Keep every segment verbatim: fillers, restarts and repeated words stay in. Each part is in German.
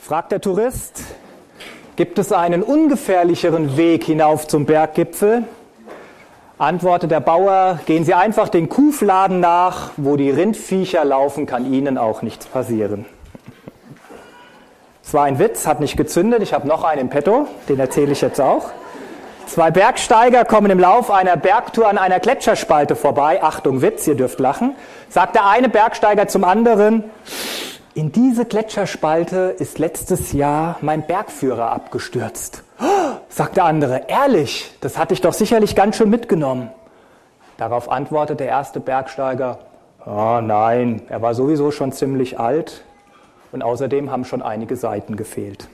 Fragt der Tourist, gibt es einen ungefährlicheren Weg hinauf zum Berggipfel? Antwortet der Bauer, gehen Sie einfach den Kuhfladen nach, wo die Rindviecher laufen, kann Ihnen auch nichts passieren. Es war ein Witz, hat nicht gezündet, ich habe noch einen im Petto, den erzähle ich jetzt auch. Zwei Bergsteiger kommen im Lauf einer Bergtour an einer Gletscherspalte vorbei. Achtung, Witz, ihr dürft lachen. Sagt der eine Bergsteiger zum anderen, in diese Gletscherspalte ist letztes Jahr mein Bergführer abgestürzt. Sagt der andere, ehrlich, das hatte ich doch sicherlich ganz schön mitgenommen. Darauf antwortet der erste Bergsteiger, oh nein, er war sowieso schon ziemlich alt und außerdem haben schon einige Seiten gefehlt.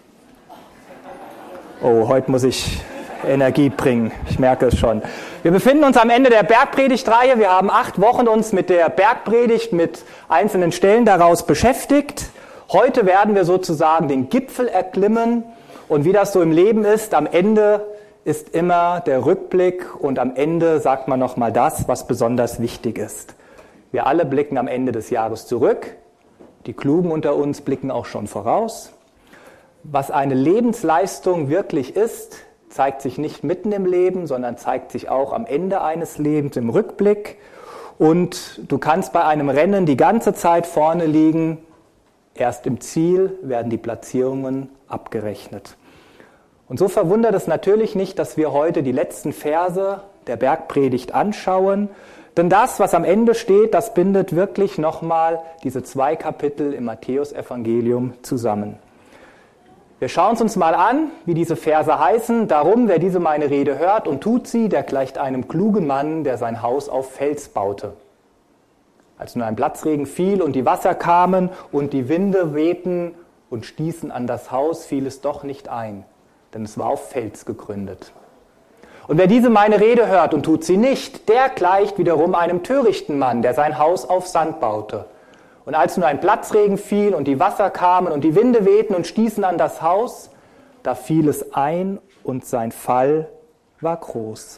Oh, heute muss ich Energie bringen, ich merke es schon. Wir befinden uns am Ende der Bergpredigtreihe. Wir haben acht Wochen uns mit der Bergpredigt, mit einzelnen Stellen daraus beschäftigt. Heute werden wir sozusagen den Gipfel erklimmen und wie das so im Leben ist, am Ende ist immer der Rückblick und am Ende sagt man nochmal das, was besonders wichtig ist. Wir alle blicken am Ende des Jahres zurück, die Klugen unter uns blicken auch schon voraus. Was eine Lebensleistung wirklich ist, zeigt sich nicht mitten im Leben, sondern zeigt sich auch am Ende eines Lebens im Rückblick. Und du kannst bei einem Rennen die ganze Zeit vorne liegen, erst im Ziel werden die Platzierungen abgerechnet. Und so verwundert es natürlich nicht, dass wir heute die letzten Verse der Bergpredigt anschauen, denn das, was am Ende steht, das bindet wirklich nochmal diese zwei Kapitel im Matthäusevangelium zusammen. Wir schauen es uns mal an, wie diese Verse heißen. Darum, wer diese meine Rede hört und tut sie, der gleicht einem klugen Mann, der sein Haus auf Fels baute. Als nun ein Platzregen fiel und die Wasser kamen und die Winde wehten und stießen an das Haus, fiel es doch nicht ein, denn es war auf Fels gegründet. Und wer diese meine Rede hört und tut sie nicht, der gleicht wiederum einem törichten Mann, der sein Haus auf Sand baute. Und als nun ein Platzregen fiel und die Wasser kamen und die Winde wehten und stießen an das Haus, da fiel es ein und sein Fall war groß.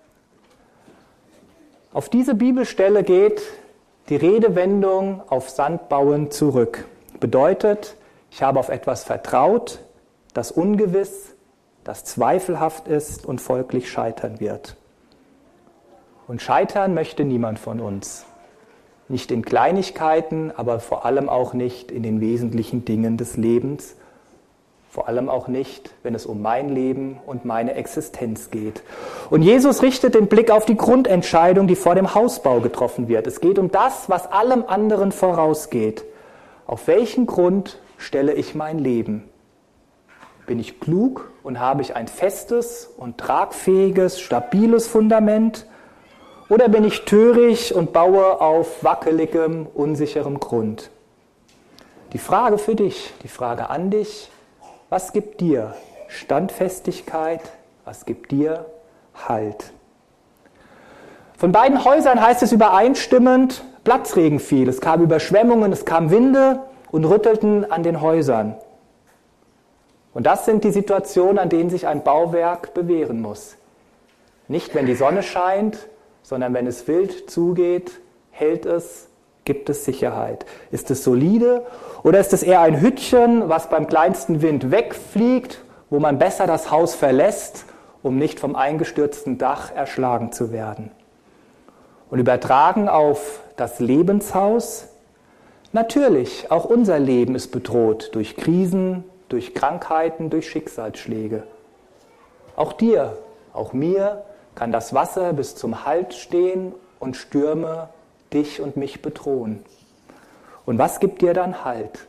Auf diese Bibelstelle geht die Redewendung auf Sand bauen zurück. Bedeutet, ich habe auf etwas vertraut, das ungewiss, das zweifelhaft ist und folglich scheitern wird. Und scheitern möchte niemand von uns. Nicht in Kleinigkeiten, aber vor allem auch nicht in den wesentlichen Dingen des Lebens. Vor allem auch nicht, wenn es um mein Leben und meine Existenz geht. Und Jesus richtet den Blick auf die Grundentscheidung, die vor dem Hausbau getroffen wird. Es geht um das, was allem anderen vorausgeht. Auf welchen Grund stelle ich mein Leben? Bin ich klug und habe ich ein festes und tragfähiges, stabiles Fundament? Oder bin ich töricht und baue auf wackeligem, unsicherem Grund? Die Frage für dich, die Frage an dich, was gibt dir Standfestigkeit, was gibt dir Halt? Von beiden Häusern heißt es übereinstimmend, Platzregen fiel, es kam Überschwemmungen, es kam Winde und rüttelten an den Häusern. Und das sind die Situationen, an denen sich ein Bauwerk bewähren muss. Nicht, wenn die Sonne scheint, sondern wenn es wild zugeht, hält es, gibt es Sicherheit. Ist es solide oder ist es eher ein Hüttchen, was beim kleinsten Wind wegfliegt, wo man besser das Haus verlässt, um nicht vom eingestürzten Dach erschlagen zu werden? Und übertragen auf das Lebenshaus, natürlich, auch unser Leben ist bedroht durch Krisen, durch Krankheiten, durch Schicksalsschläge. Auch dir, auch mir, kann das Wasser bis zum Halt stehen und Stürme dich und mich bedrohen. Und was gibt dir dann Halt?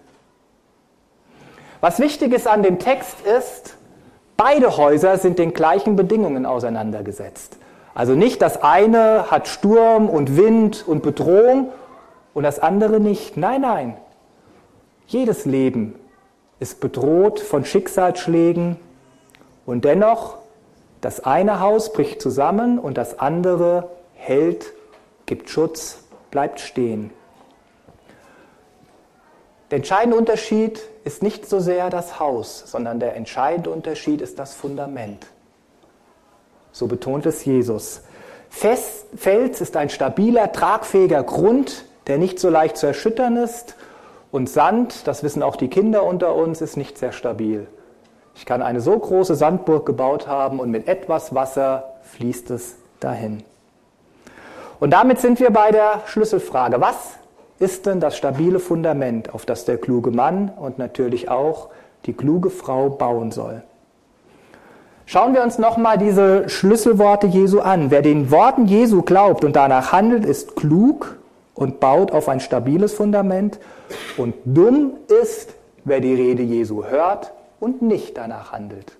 Was wichtig ist an dem Text ist, beide Häuser sind den gleichen Bedingungen auseinandergesetzt. Also nicht das eine hat Sturm und Wind und Bedrohung und das andere nicht. Nein, nein. Jedes Leben ist bedroht von Schicksalsschlägen und dennoch das eine Haus bricht zusammen und das andere hält, gibt Schutz, bleibt stehen. Der entscheidende Unterschied ist nicht so sehr das Haus, sondern der entscheidende Unterschied ist das Fundament. So betont es Jesus. Fest, Fels ist ein stabiler, tragfähiger Grund, der nicht so leicht zu erschüttern ist Und Sand, das wissen auch die Kinder unter uns, ist nicht sehr stabil. Ich kann eine so große Sandburg gebaut haben und mit etwas Wasser fließt es dahin. Und damit sind wir bei der Schlüsselfrage. Was ist denn das stabile Fundament, auf das der kluge Mann und natürlich auch die kluge Frau bauen soll? Schauen wir uns nochmal diese Schlüsselworte Jesu an. Wer den Worten Jesu glaubt und danach handelt, ist klug und baut auf ein stabiles Fundament. Und dumm ist, wer die Rede Jesu hört und nicht danach handelt.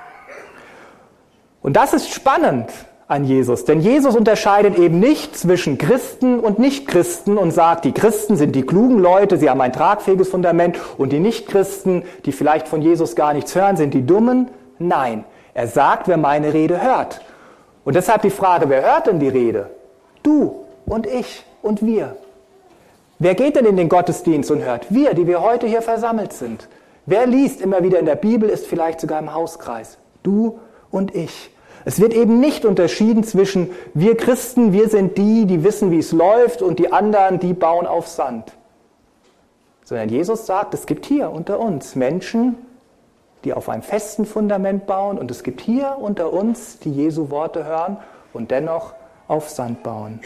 Und das ist spannend an Jesus, denn Jesus unterscheidet eben nicht zwischen Christen und Nichtchristen und sagt, die Christen sind die klugen Leute, sie haben ein tragfähiges Fundament und die Nichtchristen, die vielleicht von Jesus gar nichts hören, sind die Dummen. Nein, er sagt, wer meine Rede hört. Und deshalb die Frage, wer hört denn die Rede? Du und ich und wir. Wer geht denn in den Gottesdienst und hört? Wir, die wir heute hier versammelt sind. Wer liest immer wieder in der Bibel, ist vielleicht sogar im Hauskreis. Du und ich. Es wird eben nicht unterschieden zwischen wir Christen, wir sind die, die wissen, wie es läuft, und die anderen, die bauen auf Sand. Sondern Jesus sagt, es gibt hier unter uns Menschen, die auf einem festen Fundament bauen, und es gibt hier unter uns, die Jesu Worte hören und dennoch auf Sand bauen.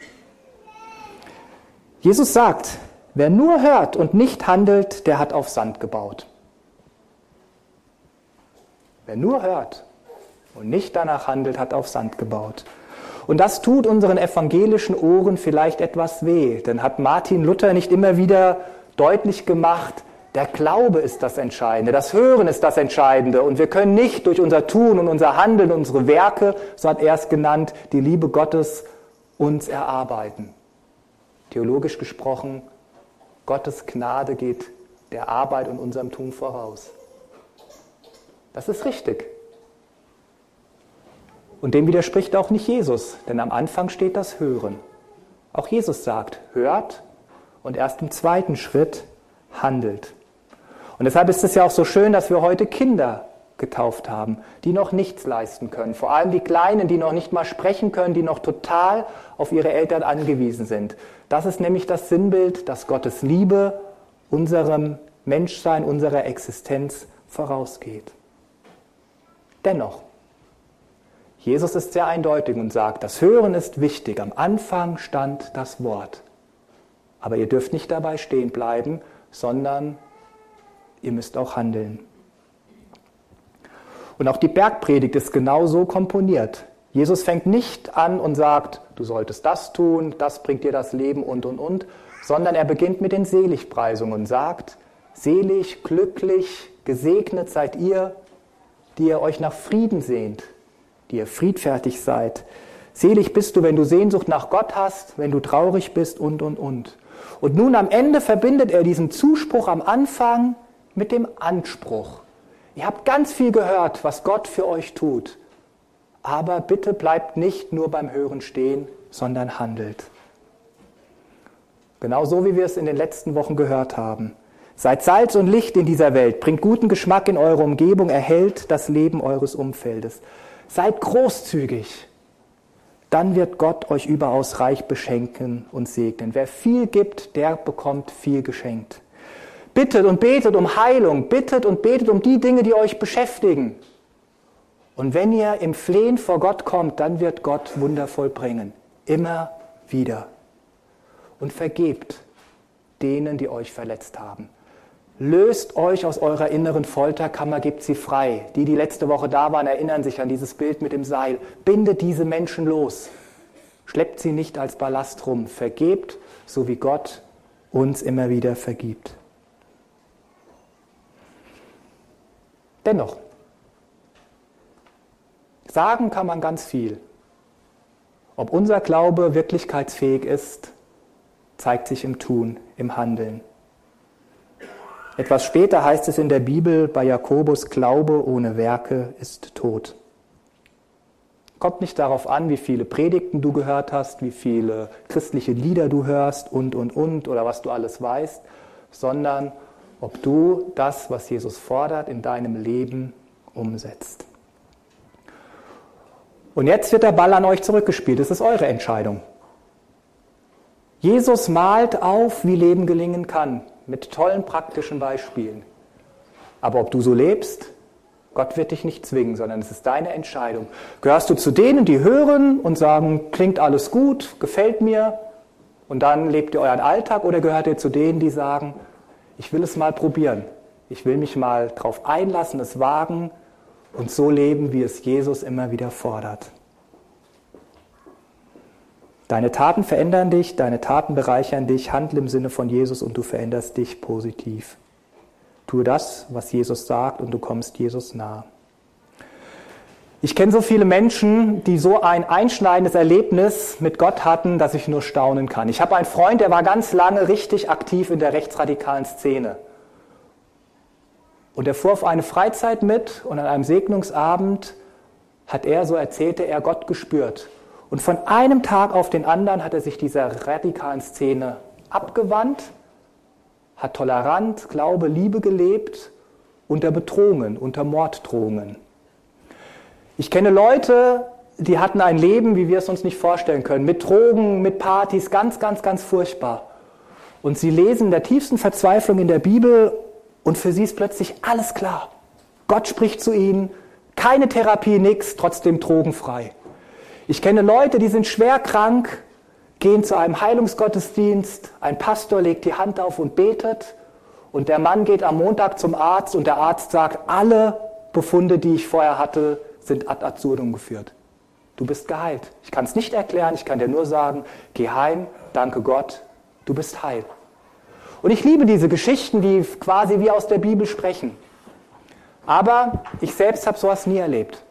Jesus sagt, wer nur hört und nicht handelt, der hat auf Sand gebaut. Wer nur hört und nicht danach handelt, hat auf Sand gebaut. Und das tut unseren evangelischen Ohren vielleicht etwas weh. Denn hat Martin Luther nicht immer wieder deutlich gemacht, der Glaube ist das Entscheidende, das Hören ist das Entscheidende. Und wir können nicht durch unser Tun und unser Handeln, unsere Werke, so hat er es genannt, die Liebe Gottes uns erarbeiten. Theologisch gesprochen, Gottes Gnade geht der Arbeit und unserem Tun voraus. Das ist richtig. Und dem widerspricht auch nicht Jesus, denn am Anfang steht das Hören. Auch Jesus sagt, hört und erst im zweiten Schritt handelt. Und deshalb ist es ja auch so schön, dass wir heute Kinder getauft haben, die noch nichts leisten können. Vor allem die Kleinen, die noch nicht mal sprechen können, die noch total auf ihre Eltern angewiesen sind. Das ist nämlich das Sinnbild, dass Gottes Liebe unserem Menschsein, unserer Existenz vorausgeht. Dennoch, Jesus ist sehr eindeutig und sagt, das Hören ist wichtig. Am Anfang stand das Wort. Aber ihr dürft nicht dabei stehen bleiben, sondern ihr müsst auch handeln. Und auch die Bergpredigt ist genau so komponiert. Jesus fängt nicht an und sagt, du solltest das tun, das bringt dir das Leben und, und, und, sondern er beginnt mit den Seligpreisungen und sagt, selig, glücklich, gesegnet seid ihr, die ihr euch nach Frieden sehnt, die ihr friedfertig seid. Selig bist du, wenn du Sehnsucht nach Gott hast, wenn du traurig bist und, und, und. Und nun am Ende verbindet er diesen Zuspruch am Anfang mit dem Anspruch. Ihr habt ganz viel gehört, was Gott für euch tut. Aber bitte bleibt nicht nur beim Hören stehen, sondern handelt. Genauso wie wir es in den letzten Wochen gehört haben. Seid Salz und Licht in dieser Welt, bringt guten Geschmack in eure Umgebung, erhellt das Leben eures Umfeldes. Seid großzügig, dann wird Gott euch überaus reich beschenken und segnen. Wer viel gibt, der bekommt viel geschenkt. Bittet und betet um Heilung, bittet und betet um die Dinge, die euch beschäftigen. Und wenn ihr im Flehen vor Gott kommt, dann wird Gott Wunder vollbringen. Immer wieder. Und vergebt denen, die euch verletzt haben. Löst euch aus eurer inneren Folterkammer, gebt sie frei. Die, die letzte Woche da waren, erinnern sich an dieses Bild mit dem Seil. Bindet diese Menschen los. Schleppt sie nicht als Ballast rum. Vergebt, so wie Gott uns immer wieder vergibt. Dennoch, sagen kann man ganz viel. Ob unser Glaube wirklichkeitsfähig ist, zeigt sich im Tun, im Handeln. Etwas später heißt es in der Bibel bei Jakobus, Glaube ohne Werke ist tot. Kommt nicht darauf an, wie viele Predigten du gehört hast, wie viele christliche Lieder du hörst und, und, und oder was du alles weißt, sondern ob du das, was Jesus fordert, in deinem Leben umsetzt. Und jetzt wird der Ball an euch zurückgespielt. Es ist eure Entscheidung. Jesus malt auf, wie Leben gelingen kann, mit tollen praktischen Beispielen. Aber ob du so lebst, Gott wird dich nicht zwingen, sondern es ist deine Entscheidung. Gehörst du zu denen, die hören und sagen, klingt alles gut, gefällt mir, und dann lebt ihr euren Alltag, oder gehört ihr zu denen, die sagen, ich will es mal probieren, ich will mich mal drauf einlassen, es wagen und so leben, wie es Jesus immer wieder fordert. Deine Taten verändern dich, deine Taten bereichern dich, handle im Sinne von Jesus und du veränderst dich positiv. Tue das, was Jesus sagt, und du kommst Jesus nah. Ich kenne so viele Menschen, die so ein einschneidendes Erlebnis mit Gott hatten, dass ich nur staunen kann. Ich habe einen Freund, der war ganz lange richtig aktiv in der rechtsradikalen Szene. Und er fuhr auf eine Freizeit mit und an einem Segnungsabend hat er, so erzählte er, Gott gespürt. Und von einem Tag auf den anderen hat er sich dieser radikalen Szene abgewandt, hat tolerant, Glaube, Liebe gelebt, unter Bedrohungen, unter Morddrohungen. Ich kenne Leute, die hatten ein Leben, wie wir es uns nicht vorstellen können, mit Drogen, mit Partys, ganz, ganz, ganz furchtbar. Und sie lesen in der tiefsten Verzweiflung in der Bibel und für sie ist plötzlich alles klar. Gott spricht zu ihnen, keine Therapie, nichts, trotzdem drogenfrei. Ich kenne Leute, die sind schwer krank, gehen zu einem Heilungsgottesdienst, ein Pastor legt die Hand auf und betet und der Mann geht am Montag zum Arzt und der Arzt sagt, alle Befunde, die ich vorher hatte, sind ad absurdum geführt. Du bist geheilt. Ich kann es nicht erklären, ich kann dir nur sagen, geh heim, danke Gott, du bist heil. Und ich liebe diese Geschichten, die quasi wie aus der Bibel sprechen. Aber ich selbst habe sowas nie erlebt.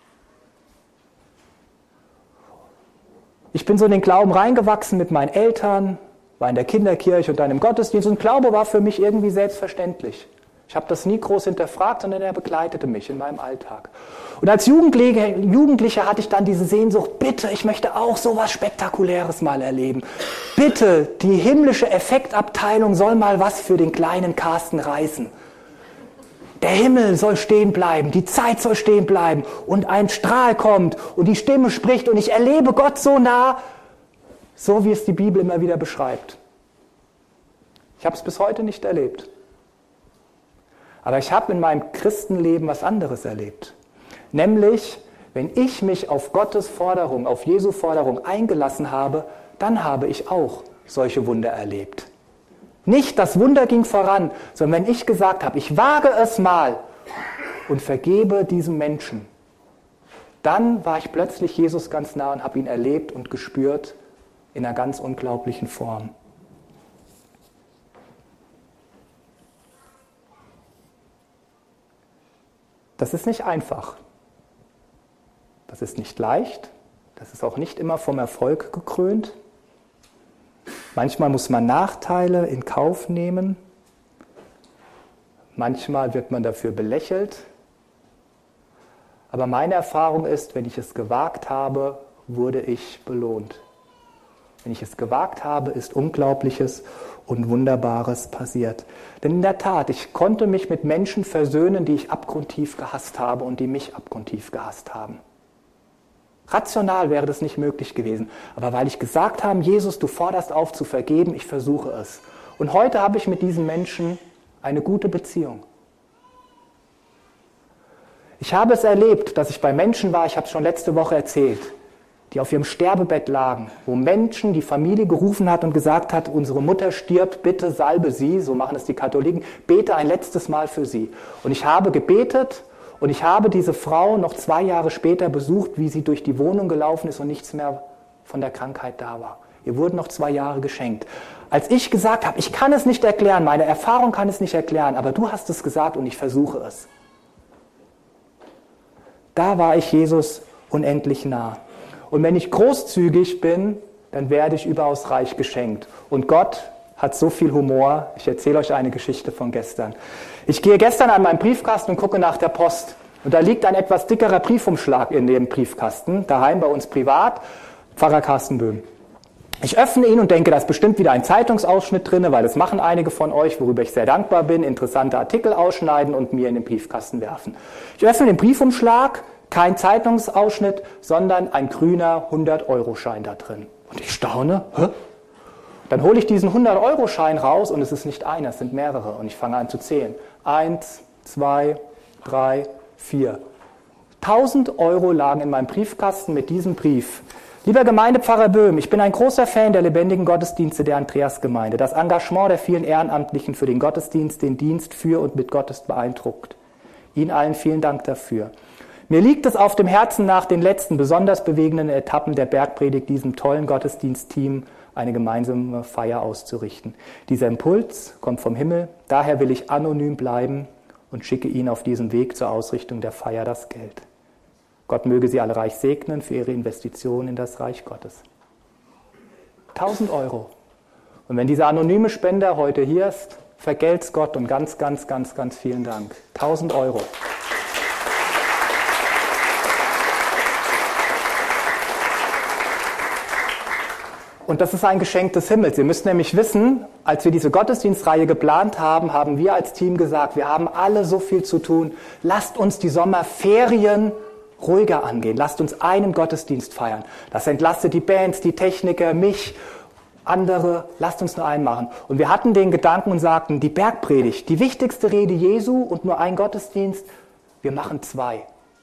Ich bin so in den Glauben reingewachsen mit meinen Eltern, war in der Kinderkirche und dann im Gottesdienst und Glaube war für mich irgendwie selbstverständlich. Ich habe das nie groß hinterfragt, sondern er begleitete mich in meinem Alltag. Und als Jugendliche, Jugendlicher hatte ich dann diese Sehnsucht, bitte, ich möchte auch so was Spektakuläres mal erleben. Bitte, die himmlische Effektabteilung soll mal was für den kleinen Carsten reißen. Der Himmel soll stehen bleiben, die Zeit soll stehen bleiben und ein Strahl kommt und die Stimme spricht und ich erlebe Gott so nah, so wie es die Bibel immer wieder beschreibt. Ich habe es bis heute nicht erlebt. Aber ich habe in meinem Christenleben was anderes erlebt. Nämlich, wenn ich mich auf Gottes Forderung, auf Jesu Forderung eingelassen habe, dann habe ich auch solche Wunder erlebt. Nicht das Wunder ging voran, sondern wenn ich gesagt habe, ich wage es mal und vergebe diesem Menschen, dann war ich plötzlich Jesus ganz nah und habe ihn erlebt und gespürt in einer ganz unglaublichen Form. Das ist nicht einfach. Das ist nicht leicht. Das ist auch nicht immer vom Erfolg gekrönt. Manchmal muss man Nachteile in Kauf nehmen. Manchmal wird man dafür belächelt. Aber meine Erfahrung ist, wenn ich es gewagt habe, wurde ich belohnt. Wenn ich es gewagt habe, ist Unglaubliches und Wunderbares passiert. Denn in der Tat, ich konnte mich mit Menschen versöhnen, die ich abgrundtief gehasst habe und die mich abgrundtief gehasst haben. Rational wäre das nicht möglich gewesen. Aber weil ich gesagt habe, Jesus, du forderst auf zu vergeben, ich versuche es. Und heute habe ich mit diesen Menschen eine gute Beziehung. Ich habe es erlebt, dass ich bei Menschen war, ich habe es schon letzte Woche erzählt, die auf ihrem Sterbebett lagen, wo Menschen die Familie gerufen hat und gesagt hat, unsere Mutter stirbt, bitte salbe sie, so machen es die Katholiken, bete ein letztes Mal für sie. Und ich habe gebetet und ich habe diese Frau noch zwei Jahre später besucht, wie sie durch die Wohnung gelaufen ist und nichts mehr von der Krankheit da war. Ihr wurden noch zwei Jahre geschenkt. Als ich gesagt habe, ich kann es nicht erklären, meine Erfahrung kann es nicht erklären, aber du hast es gesagt und ich versuche es. Da war ich Jesus unendlich nah. Und wenn ich großzügig bin, dann werde ich überaus reich geschenkt. Und Gott hat so viel Humor. Ich erzähle euch eine Geschichte von gestern. Ich gehe gestern an meinen Briefkasten und gucke nach der Post. Und da liegt ein etwas dickerer Briefumschlag in dem Briefkasten, daheim bei uns privat, Pfarrer Carsten Böhm. Ich öffne ihn und denke, da ist bestimmt wieder ein Zeitungsausschnitt drin, weil das machen einige von euch, worüber ich sehr dankbar bin, interessante Artikel ausschneiden und mir in den Briefkasten werfen. Ich öffne den Briefumschlag, kein Zeitungsausschnitt, sondern ein grüner hundert-Euro-Schein da drin. Und ich staune, hä? Dann hole ich diesen hundert-Euro-Schein raus und es ist nicht einer, es sind mehrere. Und ich fange an zu zählen. Eins, zwei, drei, vier. tausend Euro lagen in meinem Briefkasten mit diesem Brief. Lieber Gemeindepfarrer Böhm, ich bin ein großer Fan der lebendigen Gottesdienste der Andreasgemeinde. Das Engagement der vielen Ehrenamtlichen für den Gottesdienst, den Dienst für und mit Gottes beeindruckt. Ihnen allen vielen Dank dafür. Mir liegt es auf dem Herzen, nach den letzten besonders bewegenden Etappen der Bergpredigt diesem tollen Gottesdienstteam eine gemeinsame Feier auszurichten. Dieser Impuls kommt vom Himmel, daher will ich anonym bleiben und schicke Ihnen auf diesem Weg zur Ausrichtung der Feier das Geld. Gott möge Sie alle reich segnen für Ihre Investition in das Reich Gottes. tausend Euro. Und wenn dieser anonyme Spender heute hier ist, vergelt's Gott und ganz, ganz, ganz, ganz vielen Dank. tausend Euro. Und das ist ein Geschenk des Himmels. Ihr müsst nämlich wissen, als wir diese Gottesdienstreihe geplant haben, haben wir als Team gesagt, wir haben alle so viel zu tun. Lasst uns die Sommerferien ruhiger angehen. Lasst uns einen Gottesdienst feiern. Das entlastet die Bands, die Techniker, mich, andere. Lasst uns nur einen machen. Und wir hatten den Gedanken und sagten, die Bergpredigt, die wichtigste Rede Jesu und nur ein Gottesdienst, wir machen zwei.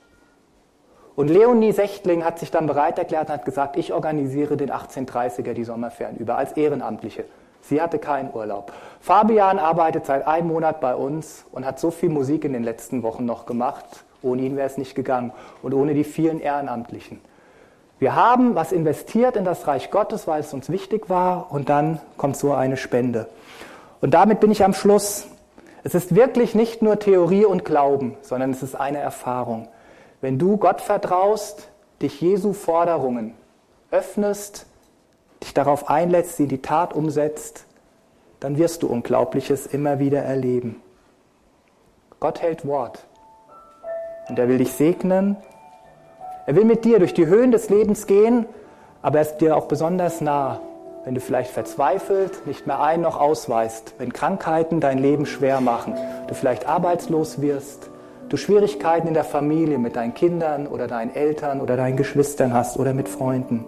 Und Leonie Sechtling hat sich dann bereit erklärt und hat gesagt, ich organisiere den achtzehnhundertdreißiger, die Sommerferien über, als Ehrenamtliche. Sie hatte keinen Urlaub. Fabian arbeitet seit einem Monat bei uns und hat so viel Musik in den letzten Wochen noch gemacht. Ohne ihn wäre es nicht gegangen und ohne die vielen Ehrenamtlichen. Wir haben was investiert in das Reich Gottes, weil es uns wichtig war und dann kommt so eine Spende. Und damit bin ich am Schluss. Es ist wirklich nicht nur Theorie und Glauben, sondern es ist eine Erfahrung. Wenn du Gott vertraust, dich Jesu Forderungen öffnest, dich darauf einlässt, sie in die Tat umsetzt, dann wirst du Unglaubliches immer wieder erleben. Gott hält Wort und er will dich segnen. Er will mit dir durch die Höhen des Lebens gehen, aber er ist dir auch besonders nah, wenn du vielleicht verzweifelt, nicht mehr ein- noch ausweist, wenn Krankheiten dein Leben schwer machen, du vielleicht arbeitslos wirst, du Schwierigkeiten in der Familie mit deinen Kindern oder deinen Eltern oder deinen Geschwistern hast oder mit Freunden.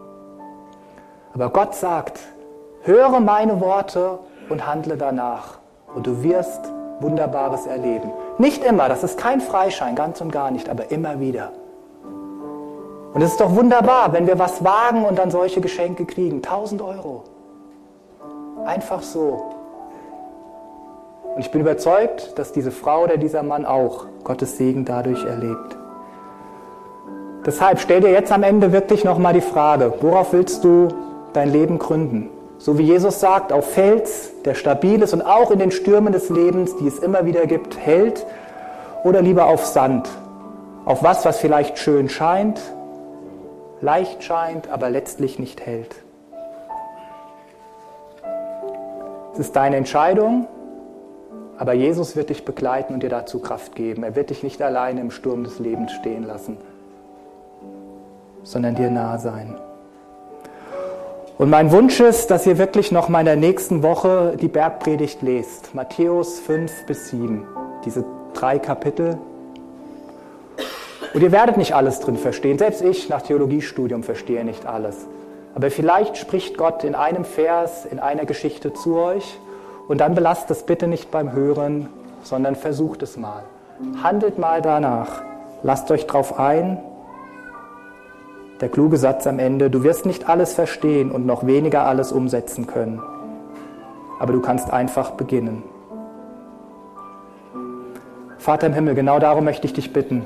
Aber Gott sagt, höre meine Worte und handle danach und du wirst Wunderbares erleben. Nicht immer, das ist kein Freischein, ganz und gar nicht, aber immer wieder. Und es ist doch wunderbar, wenn wir was wagen und dann solche Geschenke kriegen. tausend Euro. Einfach so. Und ich bin überzeugt, dass diese Frau oder dieser Mann auch Gottes Segen dadurch erlebt. Deshalb stell dir jetzt am Ende wirklich nochmal die Frage, worauf willst du dein Leben gründen? So wie Jesus sagt, auf Fels, der stabil ist und auch in den Stürmen des Lebens, die es immer wieder gibt, hält, oder lieber auf Sand, auf was, was vielleicht schön scheint, leicht scheint, aber letztlich nicht hält. Es ist deine Entscheidung, aber Jesus wird dich begleiten und dir dazu Kraft geben. Er wird dich nicht alleine im Sturm des Lebens stehen lassen, sondern dir nahe sein. Und mein Wunsch ist, dass ihr wirklich noch mal in der nächsten Woche die Bergpredigt lest. Matthäus fünf bis sieben, diese drei Kapitel. Und ihr werdet nicht alles drin verstehen. Selbst ich nach Theologiestudium verstehe nicht alles. Aber vielleicht spricht Gott in einem Vers, in einer Geschichte zu euch. Und dann belasst es bitte nicht beim Hören, sondern versucht es mal. Handelt mal danach. Lasst euch drauf ein. Der kluge Satz am Ende, du wirst nicht alles verstehen und noch weniger alles umsetzen können. Aber du kannst einfach beginnen. Vater im Himmel, genau darum möchte ich dich bitten.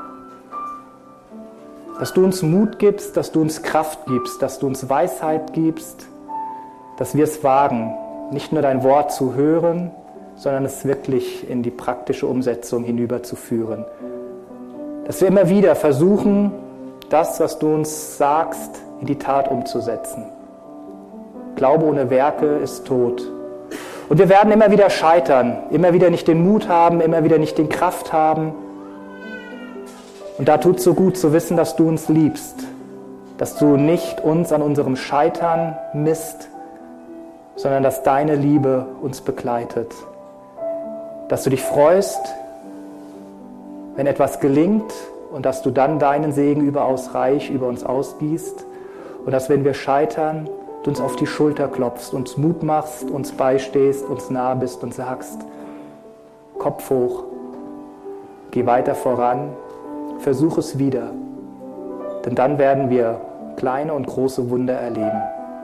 Dass du uns Mut gibst, dass du uns Kraft gibst, dass du uns Weisheit gibst, dass wir es wagen, nicht nur dein Wort zu hören, sondern es wirklich in die praktische Umsetzung hinüberzuführen. Dass wir immer wieder versuchen, das, was du uns sagst, in die Tat umzusetzen. Glaube ohne Werke ist tot. Und wir werden immer wieder scheitern, immer wieder nicht den Mut haben, immer wieder nicht die Kraft haben. Und da tut es so gut zu wissen, dass du uns liebst, dass du nicht uns an unserem Scheitern misst, sondern dass deine Liebe uns begleitet. Dass du dich freust, wenn etwas gelingt und dass du dann deinen Segen überaus reich über uns ausgießt und dass, wenn wir scheitern, du uns auf die Schulter klopfst, uns Mut machst, uns beistehst, uns nah bist und sagst, Kopf hoch, geh weiter voran, versuch es wieder, denn dann werden wir kleine und große Wunder erleben.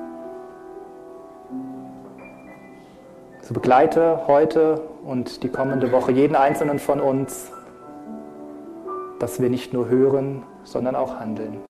So begleite heute und die kommende Woche jeden Einzelnen von uns, dass wir nicht nur hören, sondern auch handeln.